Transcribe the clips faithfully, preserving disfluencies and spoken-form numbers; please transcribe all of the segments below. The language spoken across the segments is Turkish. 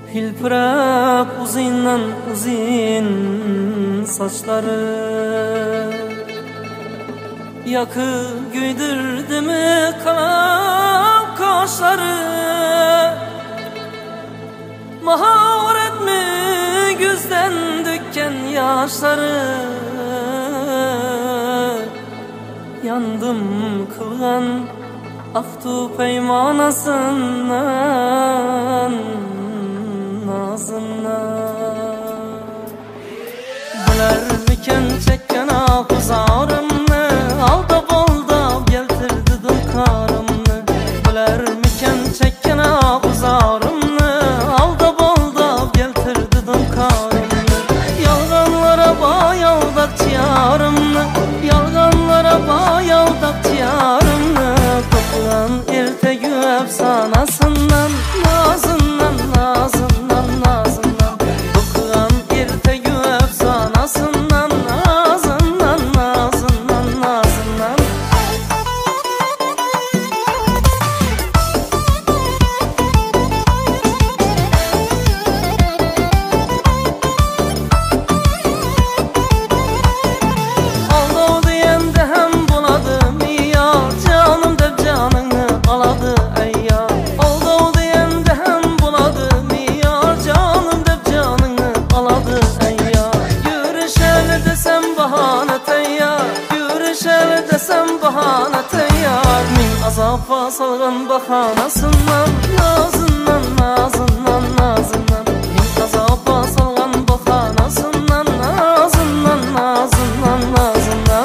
Hilpirep uzundan uzun saçları, yakı güydürdü mü kalan kaşları, maharet mi gözden dökken yaşları. Yandım kılgan aktu peymanasından nazından. Bilermiken çekken akuzarımны, alda bolda geltirdi dılkarımны. Bilermiken çekken akuzarımны, alda bolda geltirdi dılkarımны. Yalganlara bayaldat yarımны, yalganlara bayaldat yarımны. Koklan ertegi efsanasından, nazından, nazından, nazından. Koklan ertegi efsanasından, nazından, nazından, nazından. Aldav diyende hem buladı miya, canım deb canını aladı ayya. Aldav diyende hem buladı miya, canım deb canını aladı ayya. Görüşelim desem bahane teyyar, görüşelim desem bahane teyyar. Min azapa salgan bahanasından, nazından, nazından, nazından. Min azapa salgan bahanasından, nazından, nazından, nazından.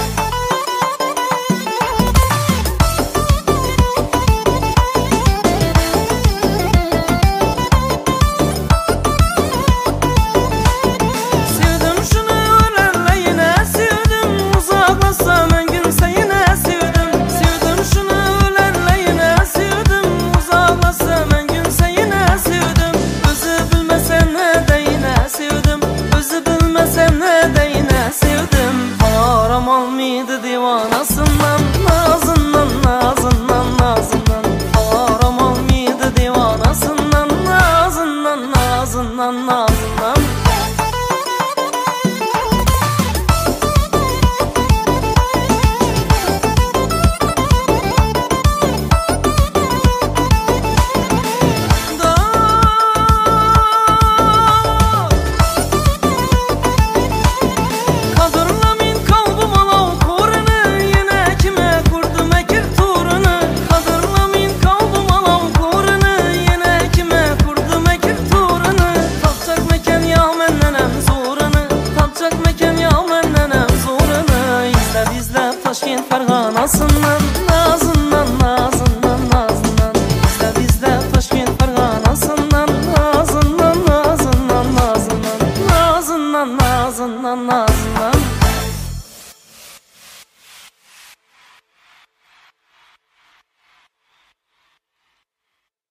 Sevdim şunu ölenleyine, sevdim uzaklaşsam en gün seyine, sevdim. Sevdim şunu ölenleyine, sevdim uzaklaşsam en gün seyine, sevdim. Özü bilmesen ne deyine, sevdim. Özü bilmesen ne deyine, sevdim. Haram olmaydı divanasından, nazından, nazından, nazından. Haram olmaydı divanasından, nazından, nazından, nazından. Kadırlamin kalbim alav korunu, yine kime kurdum ekir turunu. Kadırlamin kalbim alav korunu, yine kime kurdum ekir turunu. Tapacak meken ya menden hem zorunu, tapacak meken ya menden hem zorunu. İzlep izlep Taşkent Ferganasından,